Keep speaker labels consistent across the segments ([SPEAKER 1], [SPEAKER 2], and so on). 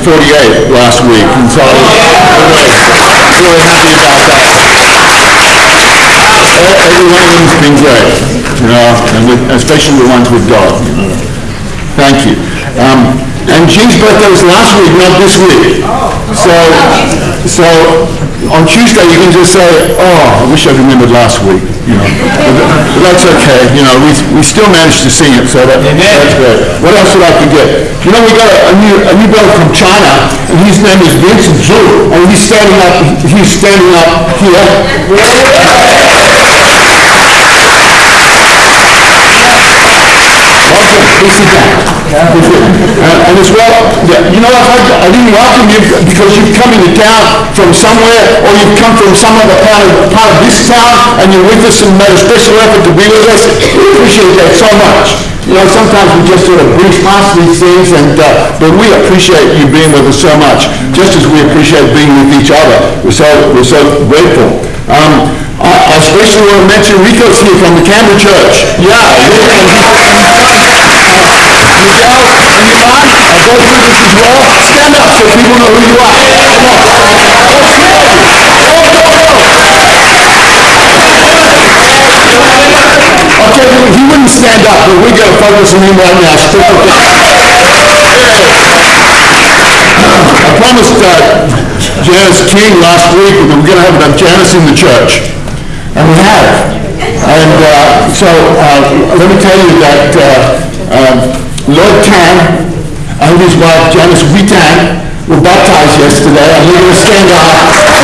[SPEAKER 1] 48 last week, and so I was really happy about that. Every one of them's been great, and especially the ones with God. Thank you. And Jean's birthday was last week, not this week. So on Tuesday you can just say, I wish I remembered last week, But that's okay, we still managed to sing it, so that's great. What else would I forget? We got a new brother from China, and his name is Vincent Zhu, and he's standing up here. Please sit down. And as well, I didn't welcome you because you've come into town from somewhere, or you've come from some other part of this town, and you're with us and made a special effort to be with us. We appreciate that so much. Sometimes we just sort of breeze past these things, but we appreciate you being with us so much, just as we appreciate being with each other. We're so grateful. I especially want to mention Rico's here from the Canberra Church. Miguel and your mom are both with us as well. Stand up so people know who you are. Come on. Okay, he wouldn't stand up, but we're going to focus on him right now. I promised Janice King last week that we're going to have Janice in the church. And we have. And so let me tell you that Lord Tan and his wife Janice Witan were baptized yesterday, and we're going to stand up.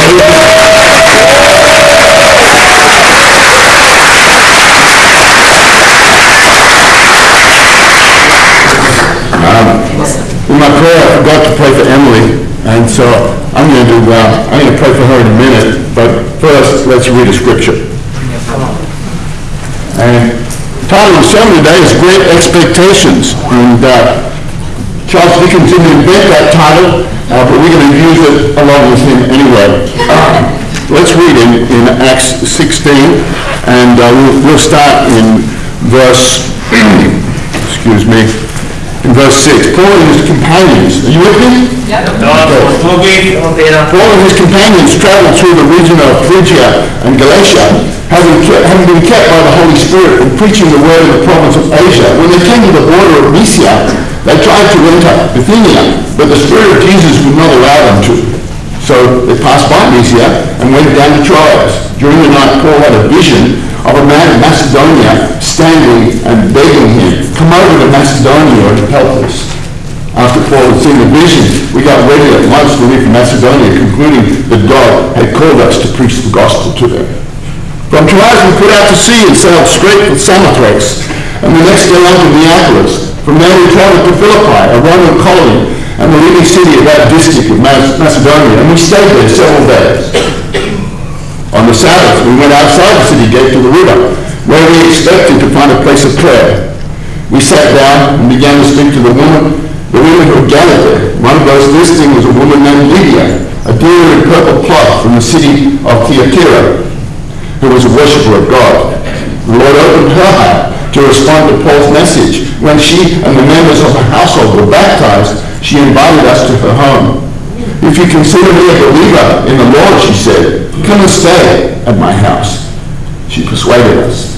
[SPEAKER 1] In my prayer, I forgot to pray for Emily, and so I'm going to pray for her in a minute. But first, let's read a scripture. And the title of the sermon today is Great Expectations, and Charles Dickens didn't invent that title, but we're going to use it along with him anyway. Let's read in Acts 16, and we'll start in verse, in verse 6. Paul and his companions, are you with me?
[SPEAKER 2] Yep.
[SPEAKER 1] Paul and his companions traveled through the region of Phrygia and Galatia, having been kept by the Holy Spirit and preaching the word in the province of Asia. When they came to the border of Mysia, they tried to enter Bithynia, but the Spirit of Jesus would not allow them to. So they passed by Mysia and went down to Troas. During the night, Paul had a vision of a man in Macedonia standing and begging him, "Come over to Macedonia and help us." After Paul had seen the vision, we got ready at once to leave for Macedonia, concluding that God had called us to preach the gospel to them. From Troas we put out to sea and sailed straight for Samothrace, and the next day on to Neapolis. From there we traveled to Philippi, a Roman colony, and the leading city of that district of Macedonia, and we stayed there several days. On the Sabbath, we went outside the city gate to the river, where we expected to find a place of prayer. We sat down and began to speak to the women who had gathered there. One of those listening was a woman named Lydia, a dealer in purple cloth from the city of Thyatira, who was a worshipper of God. The Lord opened her heart to respond to Paul's message. When she and the members of her household were baptized, she invited us to her home. "If you consider me a believer in the Lord," she said, "come and stay at my house." She persuaded us.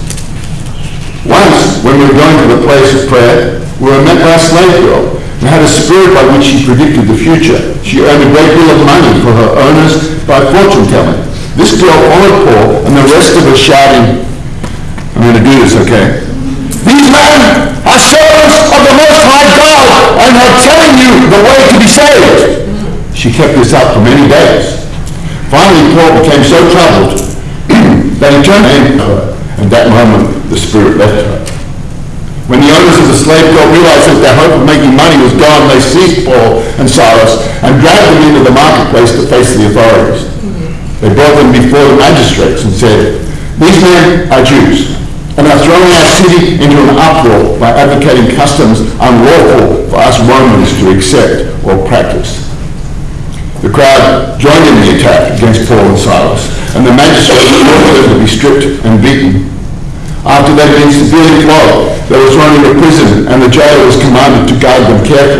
[SPEAKER 1] Once, when we were going to the place of prayer, we were met by a slave girl who had a spirit by which she predicted the future. She earned a great deal of money for her owners by fortune telling. This girl followed Paul and the rest of us shouting, I'm going to do this, okay? "These men are servants of the Most High God and are telling you the way to be saved." She kept this up for many days. Finally, Paul became so troubled that he turned to her. At that moment, the spirit left her. When the owners of the slave girl realized that their hope of making money was gone, they seized Paul and Silas and dragged them into the marketplace to face the authorities. They brought them before the magistrates and said, "These men are Jews and are throwing our city into an uproar by advocating customs unlawful for us Romans to accept or practice." The crowd joined in the attack against Paul and Silas, and the magistrates ordered them to be stripped and beaten. After they'd been severely flogged, they were thrown into prison, and the jailer was commanded to guard them carefully.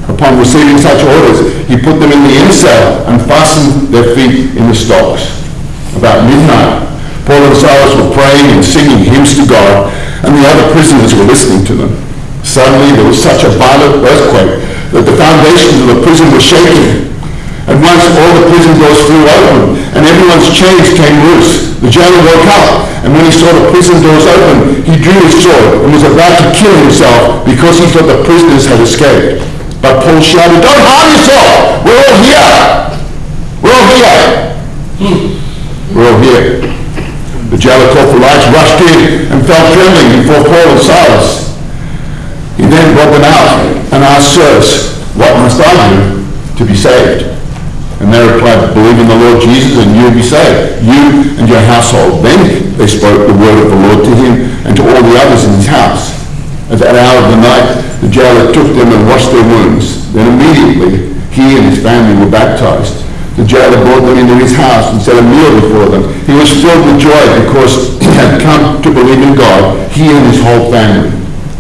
[SPEAKER 1] Upon receiving such orders, he put them in the inner cell and fastened their feet in the stocks. About midnight, Paul and Silas were praying and singing hymns to God, and the other prisoners were listening to them. Suddenly there was such a violent earthquake that the foundations of the prison were shaking. At once all the prison doors flew open, and everyone's chains came loose. The jailer woke up, and when he saw the prison doors open, he drew his sword and was about to kill himself because he thought the prisoners had escaped. But Paul shouted, "Don't harm yourself! We're all here! We're all here!" We're all here. The jailer called for lights, rushed in, and fell trembling before Paul and Silas. He then brought them out and asked, "Sirs, what must I do to be saved?" And they replied, "Believe in the Lord Jesus and you will be saved, you and your household." Then they spoke the word of the Lord to him and to all the others in his house. At that hour of the night, the jailer took them and washed their wounds. Then immediately he and his family were baptized. The jailer brought them into his house and set a meal before them. He was filled with joy because he had come to believe in God, he and his whole family.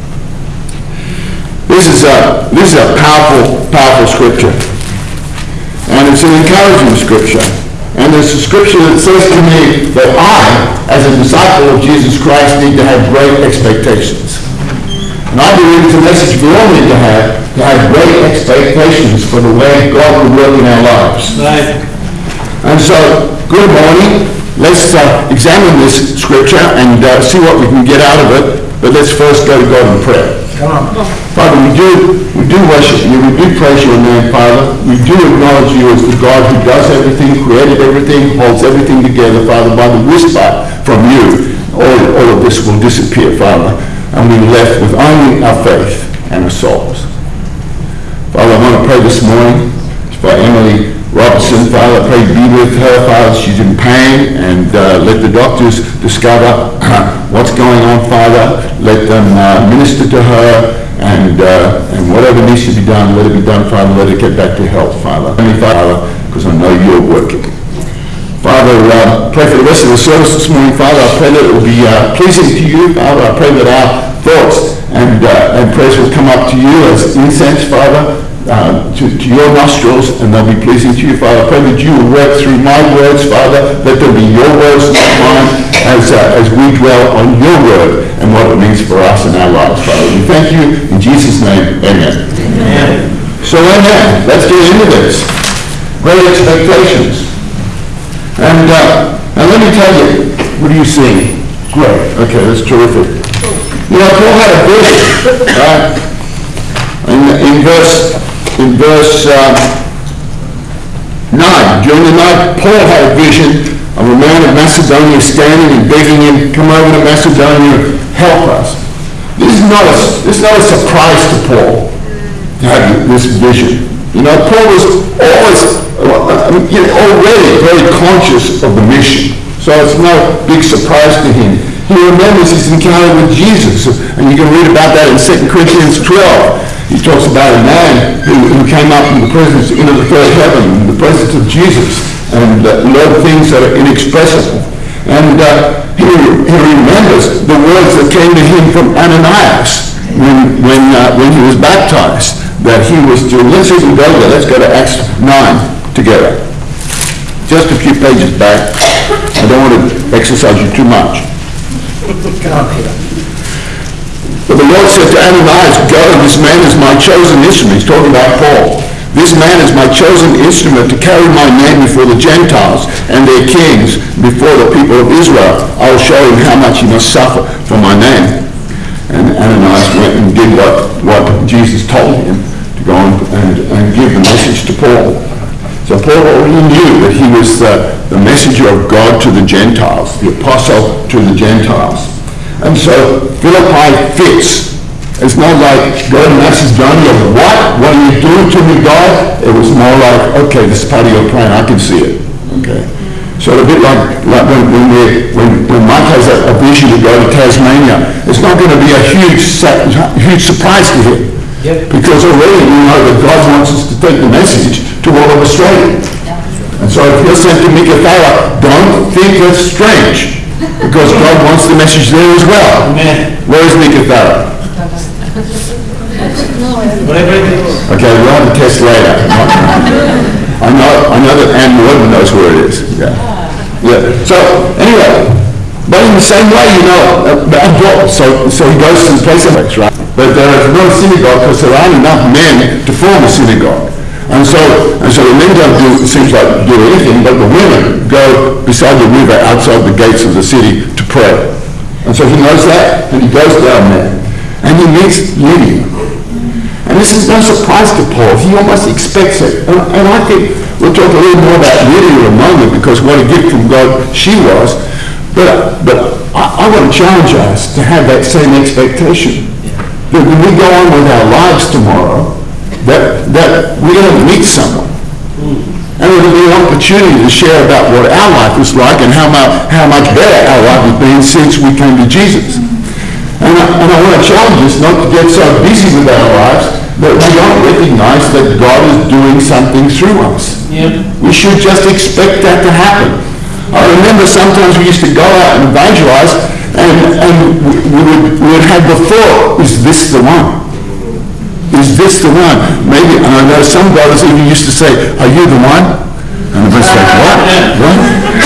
[SPEAKER 1] This is a powerful scripture. And it's an encouraging scripture. And it's a scripture that says to me that I, as a disciple of Jesus Christ, need to have great expectations. And I believe it's a message we all need to have great expectations for the way God will work in our lives. Right. And so, good morning. Let's examine this scripture and see what we can get out of it. But let's first go to God in prayer. Come on. Father, we do worship you. We do praise your name, Father. We do acknowledge you as the God who does everything, created everything, holds everything together, Father. By the whisper from you, all of this will disappear, Father. And we're left with only our faith and our souls. Father, I want to pray this morning for Emily Robertson. Father, I pray be with her, Father. She's in pain, and let the doctors discover what's going on, Father. Let them minister to her, and whatever needs to be done, let it be done, Father. Let it get back to health, Father. Only, Father, because I know you're working. Father, pray for the rest of the service this morning, Father. I pray that it will be pleasing to you, Father. I pray that our thoughts and prayers will come up to you as incense, Father, to your nostrils, and they'll be pleasing to you, Father. I pray that you will work through my words, Father. Let them be your words, not mine, as we dwell on your word and what it means for us in our lives, Father. We thank you in Jesus' name. Amen. Amen. So, amen. Let's get into this. Great expectations. And let me tell you, what do you see? Great. Okay, that's terrific. You know, Paul had a vision, right? In verse 9, during the night, Paul had a vision of a man of Macedonia standing and begging him, "Come over to Macedonia, help us." This is not a surprise to Paul to have this vision. You know, Paul was already very conscious of the mission, so it's no big surprise to him. He remembers his encounter with Jesus, and you can read about that in 2 Corinthians 12. He talks about a man who came up from the presence into the third heaven, in the presence of Jesus, and learned things that are inexpressible. And he remembers the words that came to him from Ananias when he was baptized, that he was to. Let's even go there. Let's go to Acts 9 together. Just a few pages back. I don't want to exercise you too much. But the Lord said to Ananias, "Go, this man is my chosen instrument." He's talking about Paul. "This man is my chosen instrument to carry my name before the Gentiles and their kings, before the people of Israel. I will show him how much he must suffer for my name." And Ananias went and did what Jesus told him, to go and give the message to Paul. So Paul already knew that he was the messenger of God to the Gentiles, the apostle to the Gentiles. And so Philippi fits. It's not like, "Go to Macedonia, what? What are you doing to me, God?" It was more like, "Okay, this is part of your plan. I can see it." Okay. So a bit like when Mike has a vision to go to Tasmania, it's not going to be a huge surprise to him. Yep. Because already we know that God wants us to take the message to all of Australia. And so if you're sent to Meekatharra, don't think that's strange, because God wants the message there as well. Amen. Where is Meekatharra?
[SPEAKER 2] Whatever it is.
[SPEAKER 1] Okay, we'll have a test later. I know that Anne Warden knows where it is. Yeah. So anyway, but in the same way, so he goes to the place of it, right? But there is no synagogue because there aren't enough men to form a synagogue. And so the men don't seems like do anything, but the women go beside the river outside the gates of the city to pray. And so he knows that, and he goes down there, and he meets Lydia. And this is no surprise to Paul. He almost expects it. And I think we'll talk a little more about Lydia in a moment, because what a gift from God she was. But I want to challenge us to have that same expectation. That when we go on with our lives tomorrow, that we're going to meet someone. And it'll be an opportunity to share about what our life was like and how much better our life has been since we came to Jesus. And I want to challenge us not to get so busy with our lives that we don't recognize that God is doing something through us.
[SPEAKER 2] Yep.
[SPEAKER 1] We should just expect that to happen. I remember sometimes we used to go out and evangelize, and we would have the thought, is this the one? Is this the one? Maybe, and I know some brothers even used to say, are you the one? And the brother's like, what? What?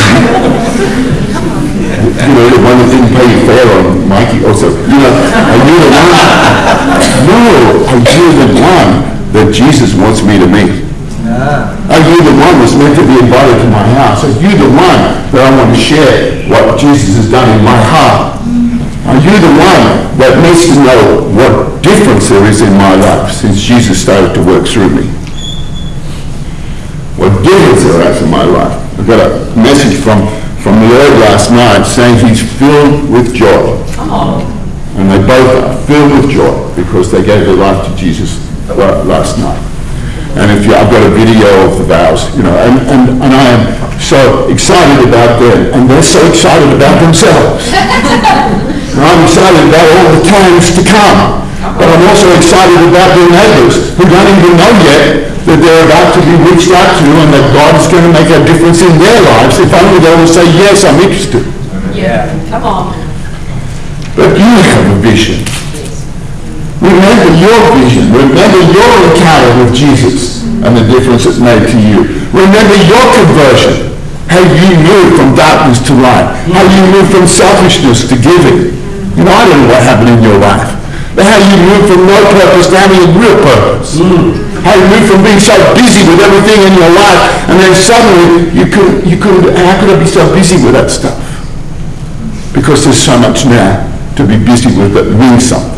[SPEAKER 1] The one that didn't pay your fare on Mikey also, are you the one? No, are you the one that Jesus wants me to meet? Are you the one that's meant to be invited to my house? Are you the one that I want to share what Jesus has done in my heart? Are you the one that needs to know what difference there is in my life since Jesus started to work through me? What difference there is in my life? I've got a message from the Lord last night saying he's filled with joy. And they both are filled with joy because they gave their life to Jesus last night. And I've got a video of the vows, and I am so excited about them, and they're so excited about themselves. And I'm excited about all the times to come, but I'm also excited about their neighbors who don't even know yet that they're about to be reached out to, and that God is going to make a difference in their lives if only they will say, yes, I'm interested.
[SPEAKER 3] Yeah, come on.
[SPEAKER 1] But you have a vision. Remember your vision. Remember your encounter with Jesus and the difference it's made to you. Remember your conversion. How you moved from darkness to light. How you moved from selfishness to giving. I don't know what happened in your life. But how you moved from no purpose to having a real purpose. How you moved from being so busy with everything in your life, and then suddenly how could I be so busy with that stuff? Because there's so much now to be busy with that means something.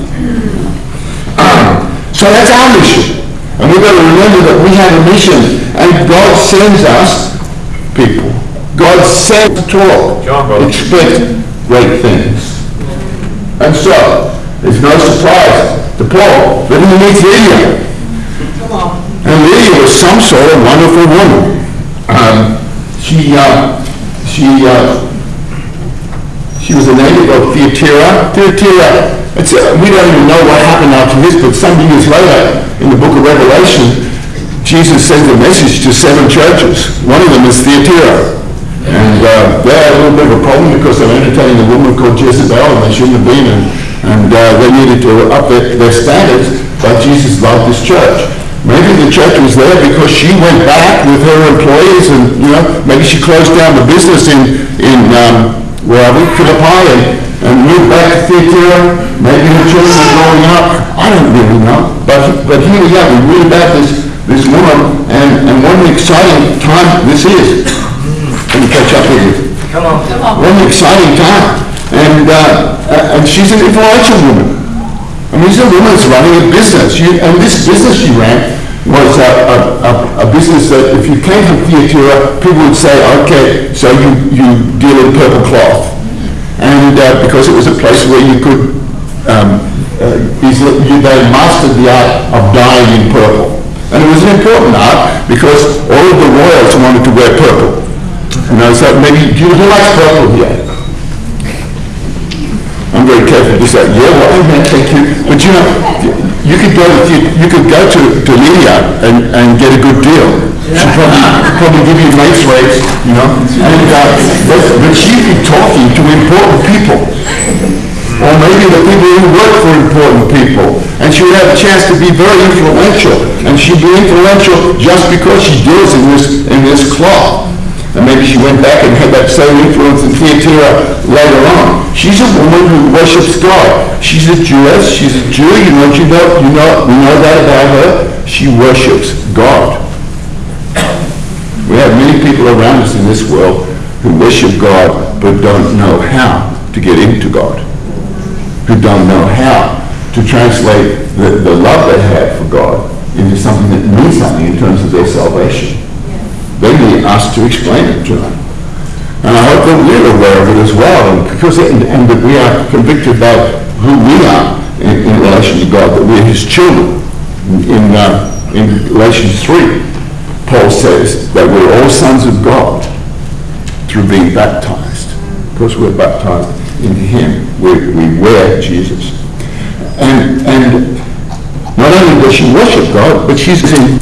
[SPEAKER 1] So that's our mission. And we've got to remember that we have a mission, and God sends us people. God sends talk. Expect great things. And so, it's no surprise to Paul that he meets Lydia. And Lydia was some sort of wonderful woman. She was a native of Thyatira. We don't even know what happened after this, but some years later, in the book of Revelation, Jesus sends a message to 7 churches. One of them is Thyatira. And they had a little bit of a problem because they were entertaining a woman called Jezebel, and they shouldn't have been, and they needed to up their standards, but Jesus loved this church. Maybe the church was there because she went back with her employees, and maybe she closed down the business in Philippi, and moved back to Thyatira. Maybe her children were growing up. I don't really know. But here we are. We read about this woman, and what an exciting time this is. Let me catch up with you.
[SPEAKER 2] Come on.
[SPEAKER 1] What an exciting time. And she's an influential woman. I mean, she's a woman that's running a business. And this business she ran was a business that if you came from Thyatira, people would say, okay, so you deal in purple cloth. And because it was a place where you could they mastered the art of dyeing in purple. And it was an important art because all of the royals wanted to wear purple. So maybe, who likes purple here? I'm very careful to say, yeah, well, thank you. But you could go to Lydia and get a good deal. She'll probably give you mates rates, but she'd be talking to important people. or maybe the people who work for important people. And she would have a chance to be very influential. And she'd be influential just because she deals in this cloth. And maybe she went back and had that same influence in Thyatira later on. She's a woman who worships God. She's a Jewess. She's a Jew. We know that about her. She worships God. We have many people around us in this world who worship God but don't know how to get into God, who don't know how to translate the love they have for God into something that means something in terms of their salvation. They need us to explain it to them. And I hope that we're aware of it as well, and that we are convicted by who we are in relation to God, that we're his children. In Galatians 3, Paul says that we're all sons of God through being baptized. Because we're baptized into him. We wear Jesus. And not only does she worship God, but she's in...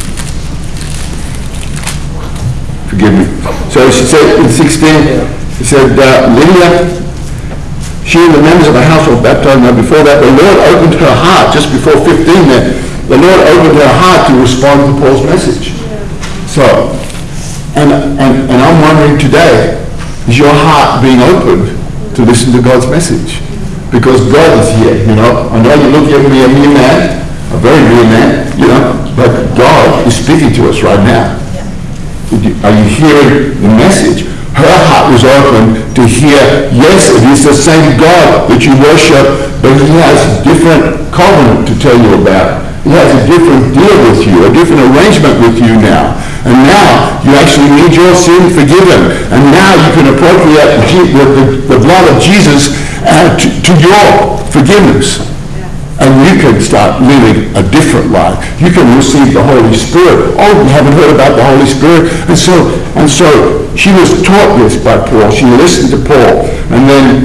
[SPEAKER 1] Forgive me. So she said in 16, she said, Lydia, she and the members of the household baptized. Now before that, the Lord opened her heart, just before 15 there, the Lord opened her heart to respond to Paul's message. So, and I'm wondering today, is your heart being opened to listen to God's message? Because God is here, I know you look at me a mere man, a very mere man, but God is speaking to us right now. Are you hearing the message? Her heart was open to hear, yes, it is the same God that you worship, but he has a different covenant to tell you about. He has a different deal with you, a different arrangement with you now. And now you actually need your sin forgiven. And now you can appropriate the blood of Jesus to your forgiveness. And you can start living a different life. You can receive the Holy Spirit. Oh, you haven't heard about the Holy Spirit? And so she was taught this by Paul. She listened to Paul. And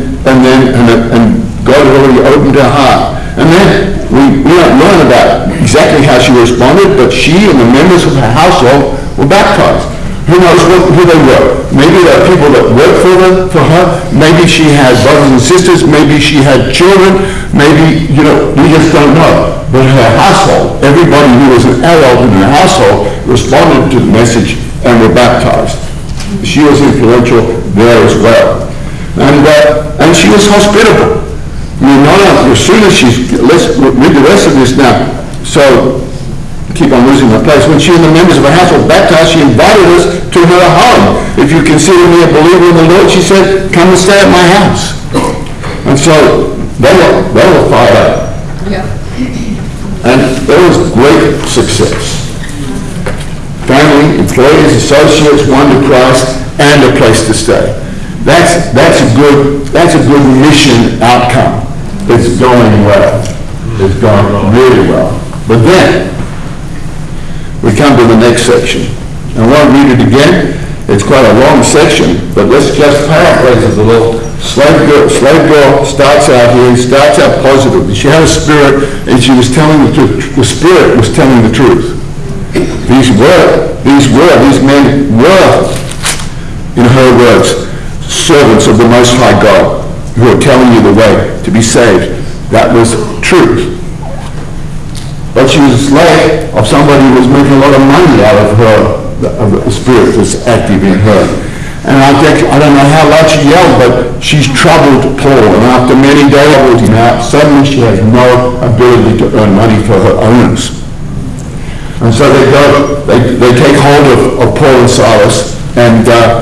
[SPEAKER 1] God had already opened her heart. And then we don't learn about exactly how she responded, but she and the members of her household were baptized. Who knows who they were? Maybe there are people that work for her. Maybe she had brothers and sisters. Maybe she had children. Maybe, we just don't know. But her household, everybody who was an adult in her household responded to the message and were baptized. She was influential there as well. And she was hospitable. As soon as let's read the rest of this now. So, keep on losing my place. When she and the members of her household baptized, she invited us to her home. If you consider me a believer in the Lord, she said, come and stay at my house. And so they were fired up. Yeah. And there was great success. Family, employees, associates, won to Christ, and a place to stay. That's a good mission outcome. It's going well. It's going really well. But then we come to the next section. I won't read it again. It's quite a long section, but let's just paraphrase it a little. Slave girl starts out here, starts out positively. She had a spirit, and she was telling the truth. The spirit was telling the truth. These men were, in her words, servants of the Most High God, who are telling you the way to be saved. That was truth. But she was a slave of somebody who was making a lot of money out of her, of the spirit that's active in her. And I don't know how loud she yelled, but she's troubled Paul. And after many days, suddenly she has no ability to earn money for her owners. And so they take hold of Paul and Silas, and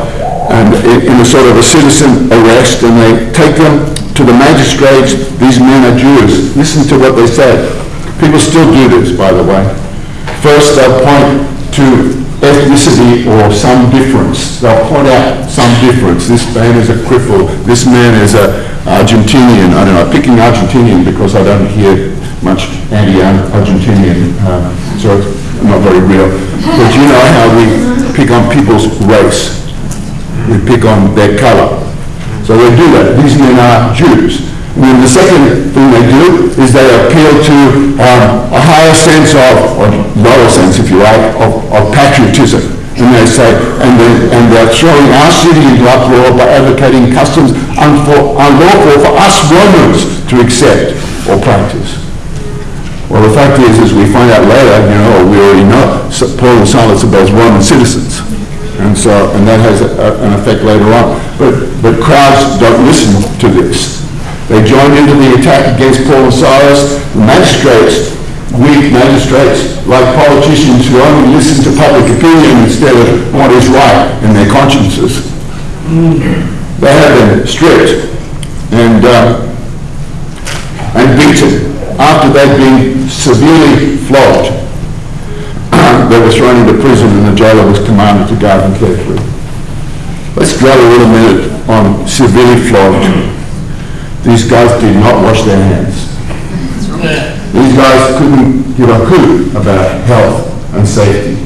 [SPEAKER 1] in a sort of a citizen arrest, and they take them to the magistrates. These men are Jews. Listen to what they say. People still do this, by the way. First, they'll point to ethnicity or some difference. They'll point out some difference. This man is a cripple. This man is an Argentinian. I don't know, I'm picking Argentinian because I don't hear much anti-Argentinian, so it's not very real. But you know how we pick on people's race. We pick on their color. So they do that. These men are Jews. And then the second thing they do is they appeal to a higher sense of, or lower sense if you like, of patriotism. And they say, and they're throwing our city into uproar by advocating customs unlawful for us Romans to accept or practice. Well, the fact is we find out later, we already know, Paul and Silas are both Roman citizens. And that has an effect later on. But crowds don't listen to this. They joined into the attack against Paul and Silas. Magistrates, weak magistrates, like politicians who only listen to public opinion instead of what is right in their consciences. They had them stripped and beaten after they'd been severely flogged. They were thrown into prison and the jailer was commanded to guard them carefully. Let's dwell a little minute on severely flogged. These guys did not wash their hands. These guys couldn't give a hoot about health and safety.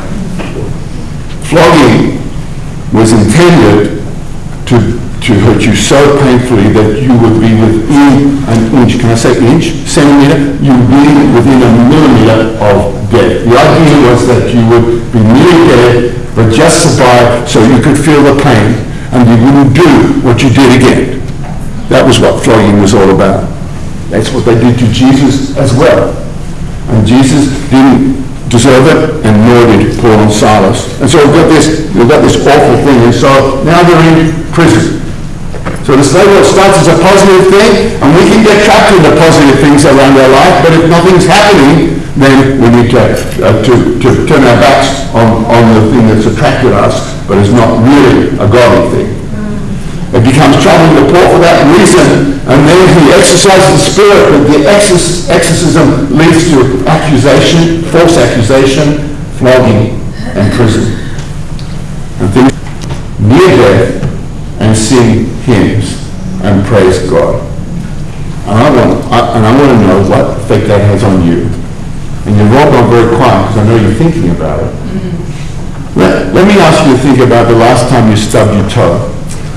[SPEAKER 1] Flogging was intended to hurt you so painfully that you would be within an inch, can I say inch? Centimeter? You would be within a millimeter of death. The idea was that you would be nearly dead, but just survive so you could feel the pain and you wouldn't do what you did again. That was what flogging was all about. That's what they did to Jesus as well. And Jesus didn't deserve it, and nor did Paul and Silas. And so we've got this awful thing, and so now they're in prison. So the slave world starts as a positive thing, and we can get trapped in the positive things around our life, but if nothing's happening, then we need to turn our backs on the thing that's attracted us, but it's not really a godly thing. It becomes troubling to Paul for that reason, and then he exercises the Spirit, but the exorcism leads to accusation, false accusation, flogging, and prison. And things near death, and sing hymns and praise God. And I want to know what effect that has on you. And you're all gone very quiet because I know you're thinking about it. Let me ask you to think about the last time you stubbed your toe.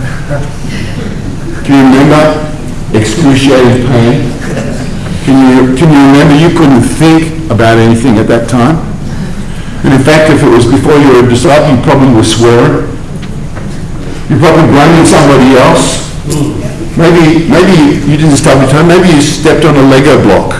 [SPEAKER 1] Can you remember excruciating pain? Can you remember you couldn't think about anything at that time? And in fact, if it was before you were a disciple, you probably were swearing. You're probably blaming somebody else. Maybe you didn't stub your toe. Maybe you stepped on a Lego block.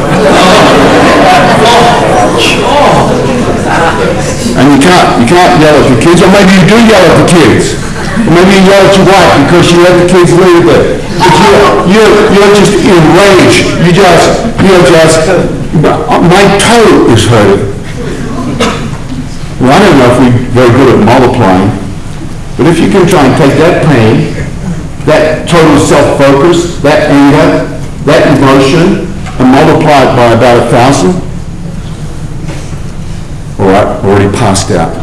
[SPEAKER 1] And you can't yell at the kids, or maybe you do yell at the kids. Or maybe you yell at your wife because you let the kids leave it. But you're just enraged. You're just, my toe is hurting. Well, I don't know if we're very good at multiplying. But if you can try and take that pain, that total self-focus, that anger, that emotion, and multiply it by about 1,000, all right, already passed out.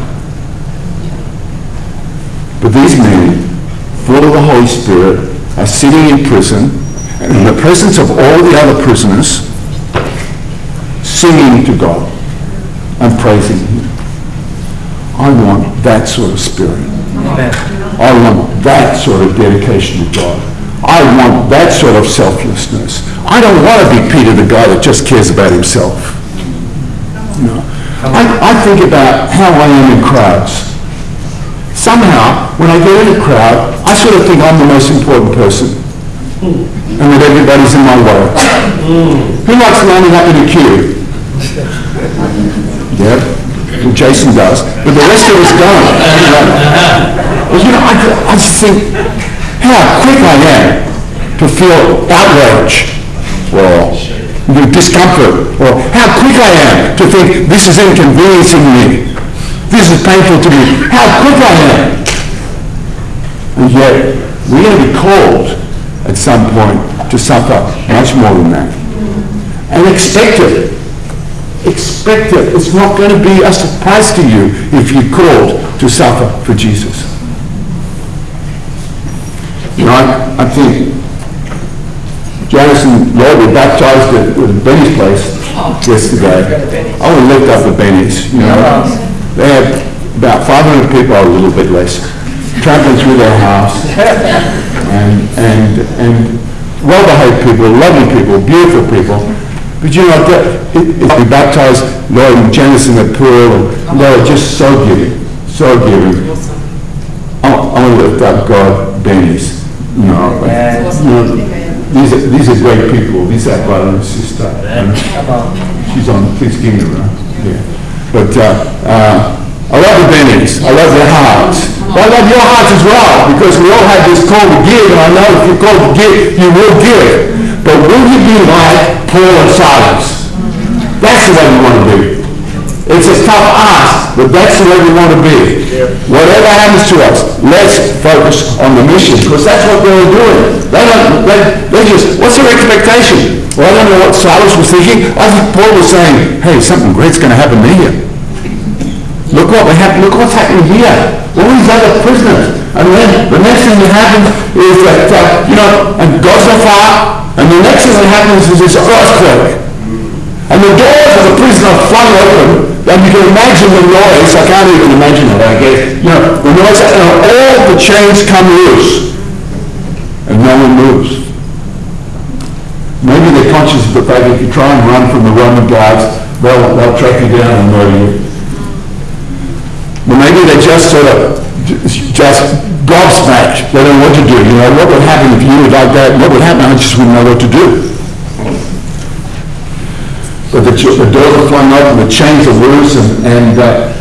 [SPEAKER 1] But these men, full of the Holy Spirit, are sitting in prison, and in the presence of all the other prisoners, singing to God and praising Him. I want that sort of spirit. Amen. I want that sort of dedication to God. I want that sort of selflessness. I don't want to be Peter, the guy that just cares about himself. I think about how I am in crowds. Somehow, when I get in a crowd, I sort of think I'm the most important person. And that everybody's in my way. Who likes lining up in a queue? Yeah. Well, Jason does, but the rest of us don't. I just think how quick I am to feel outrage or discomfort, or how quick I am to think this is inconveniencing me, this is painful to me, how quick I am. And yet, we're going to be called at some point to suffer much more than that. And expect it. Expect it. It's not going to be a surprise to you if you're called to suffer for Jesus. I think Janice and Lloyd were baptized at Benny's place yesterday. I want to lift up the Benny's. They had about 500 people, a little bit less, trampling through their house, and well-behaved people, lovely people, beautiful people. But if we baptized Lloyd and Janice in the pool, and they were just so giving, so giving. I want to lift up God, Benny's. No, but, you know, these are great people. These are brother and sister. She's on, please give me around. Yeah. But I love the Bennetts. I love their hearts. But I love your hearts as well, because we all have this call to give, and I know if you're called to give, you will give. But will you be like Paul and Silas? That's the way we want to be. It's a tough ask, but that's the way we want to be. Whatever happens to us, let's focus on the mission, because that's what they were doing. They just, what's their expectation? Well, I don't know what Silas was thinking. I think Paul was saying, hey, something great's going to happen here. Look what's happening here. All these other prisoners. And then the next thing that happens is that, and God's on fire, and the next thing that happens is this earthquake. And the doors of the prison are flung open, and you can imagine the noise. I can't even imagine it, I guess. The noise, and all the chains come loose, and no one moves. Maybe they're conscious of the fact that if you try and run from the Roman guards, they'll track you down and murder you. But maybe they're just sort of, just gobsmacked. They don't know what to do. What would happen if you were like that? What would happen? I just wouldn't know what to do. But the doors are flung open, the chains are loose, and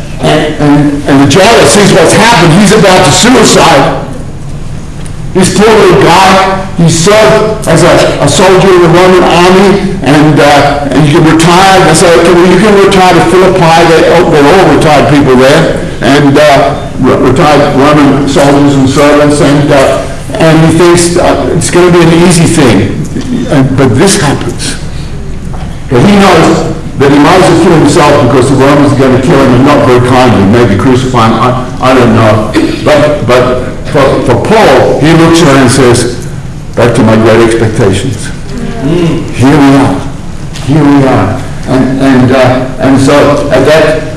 [SPEAKER 1] the jailer sees what's happened. He's about to suicide. This poor little guy, he served as a soldier in the Roman army, and you can retire. They say, okay, well, you can retire to Philippi. They're all retired people there, and retired Roman soldiers and servants, and he thinks it's going to be an easy thing. But this happens. But he knows that he might as well kill himself because the Romans are going to kill him, and not very kindly, maybe crucify him. I don't know. But for Paul, he looks around and says, back to my great expectations. Here we are. Here we are. And so at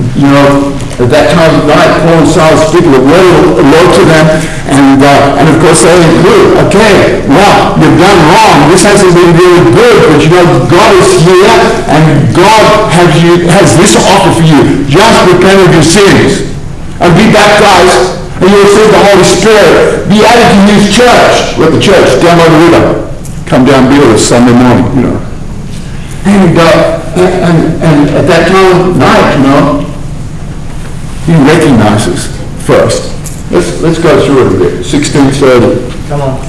[SPEAKER 1] that time of night, Paul and Silas speak the word of the Lord to them, and of course they include, okay, well, you've done wrong. This hasn't been really good, but God is here, and God has this offer for you. Just repent of your sins and be baptized, and you'll receive the Holy Spirit. Be added to His church. We're at the church down by the river. Come down, be with us Sunday morning, And at that time of night, he recognizes first. Let's go through it a bit. 16:30. Come on.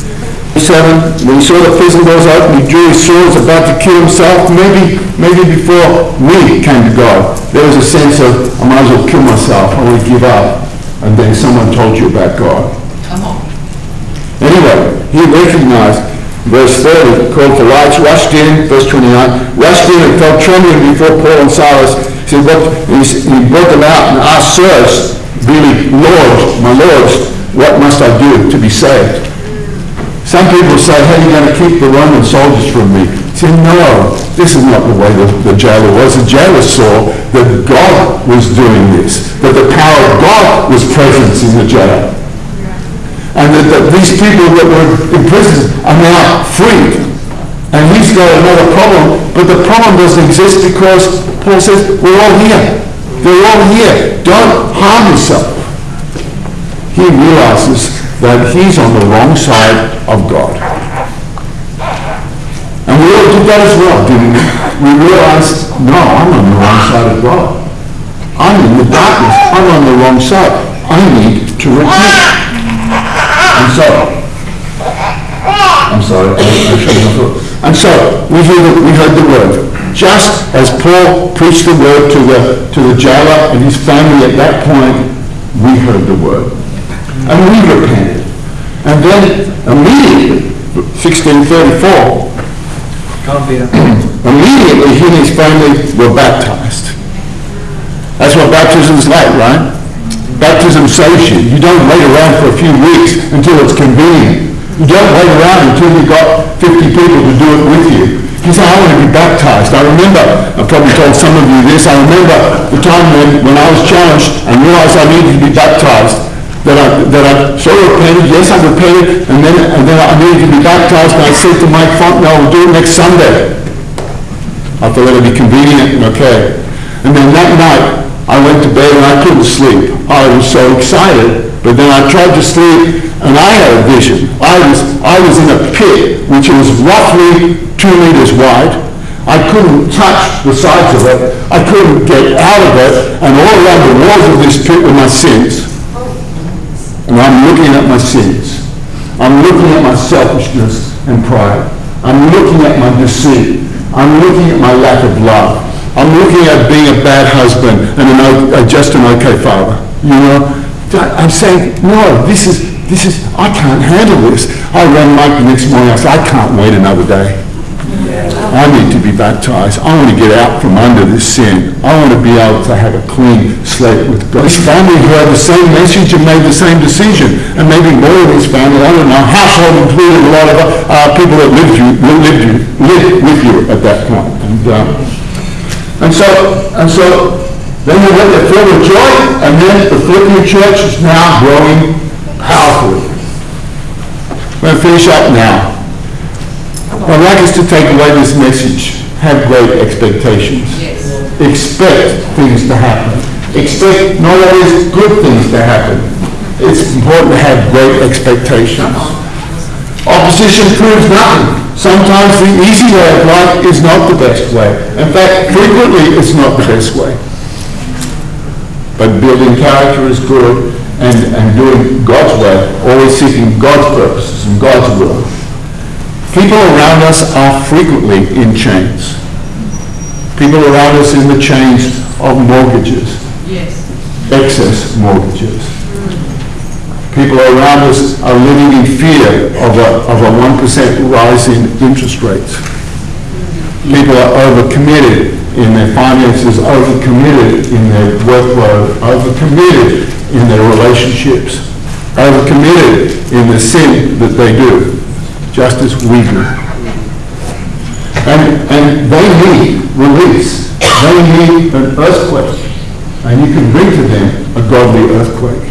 [SPEAKER 1] 7. When he saw the prison doors open, he drew his sword, was about to kill himself. Maybe before we came to God, there was a sense of, I might as well kill myself. I want to give up. And then someone told you about God.
[SPEAKER 3] Come on.
[SPEAKER 1] Anyway, he recognized. Verse 30, called for lights, rushed in, verse 29, rushed in and fell trembling before Paul and Silas. He brought them out and asked, sirs, really, Lord, my lords, what must I do to be saved? Some people say, how are you going to keep the Roman soldiers from me? He said, no, this is not the way the jailer was. The jailer saw that God was doing this, that the power of God was present in the jail. And that these people that were in prison are now freed. And he's got another problem, but the problem doesn't exist because Paul says, we're all here. They're all here. Don't harm yourself. He realizes that he's on the wrong side of God. And we all did that as well, didn't we? We realized, no, I'm on the wrong side of God. I'm in the darkness. I'm on the wrong side. I need to repent. And so, I'm sorry. And so we heard the word. Just as Paul preached the word to the jailer and his family at that point, we heard the word. And we repented. And then immediately, 1634, immediately he and his family were baptized. That's what baptism is like, right? Baptism saves you. You don't wait around for a few weeks until it's convenient. You don't wait around until you've got 50 people to do it with you. You say, I want to be baptized. I remember, I probably told some of you this, I remember the time when I was challenged and realized I needed to be baptized, that I sort of repented. Yes, I repented, and then I needed to be baptized, and I said to Mike Fontenot, we'll do it next Sunday. I thought that would be convenient and okay. And then that night, I went to bed and I couldn't sleep. I was so excited, but then I tried to sleep and I had a vision. I was in a pit which was roughly 2 meters wide. I couldn't touch the sides of it. I couldn't get out of it, and all around the walls of this pit were my sins. And I'm looking at my sins. I'm looking at my selfishness and pride. I'm looking at my deceit. I'm looking at my lack of love. I'm looking at being a bad husband and just an okay father. You know, I'm saying, no, this is, I can't handle this. I rang Mike the next morning. I said, I can't wait another day. I need to be baptized. I want to get out from under this sin. I want to be able to have a clean slate with God. His family heard the same message and made the same decision. And maybe more of his family, I don't know, household included a lot of people that lived with you at that point. And so then we went to fill with joy, and then the Philippian church is now growing powerfully. We're going to finish up now. I'd like us to take away this message. Have great expectations.
[SPEAKER 3] Yes.
[SPEAKER 1] Expect things to happen. Expect not always good things to happen. It's important to have great expectations. Opposition proves nothing. Sometimes the easy way of life is not the best way. In fact, frequently it's not the best way. But building character is good, and doing God's way, always seeking God's purposes and God's will. People around us are frequently in chains. People around us in the chains of mortgages.
[SPEAKER 3] Yes.
[SPEAKER 1] Excess mortgages. People around us are living in fear of a 1% rise in interest rates. People are overcommitted in their finances, overcommitted in their workload, overcommitted in their relationships, overcommitted in the sin that they do, just as we do. And they need release. They need an earthquake. And you can bring to them a godly earthquake.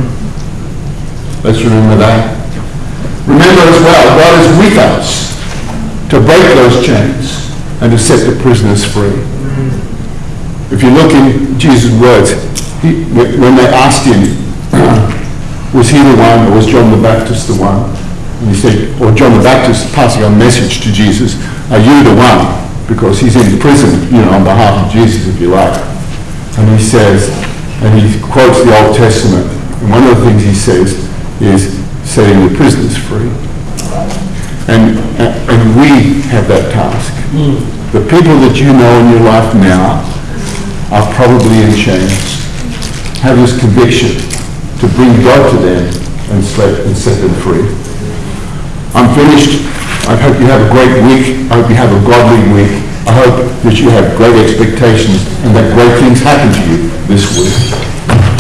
[SPEAKER 1] Let's remember that. Remember as well, God is with us to break those chains and to set the prisoners free. If you look in Jesus' words, when they asked him, was he the one, or was John the Baptist the one? And he said, or John the Baptist passing on a message to Jesus, are you the one? Because he's in prison, on behalf of Jesus, if you like. And he says, and he quotes the Old Testament, and one of the things he says is setting the prisoners free. And we have that task. The people that you know in your life now are probably in chains. Have this conviction to bring God to them and set them free. I'm finished. I hope you have a great week. I hope you have a godly week. I hope that you have great expectations and that great things happen to you this week.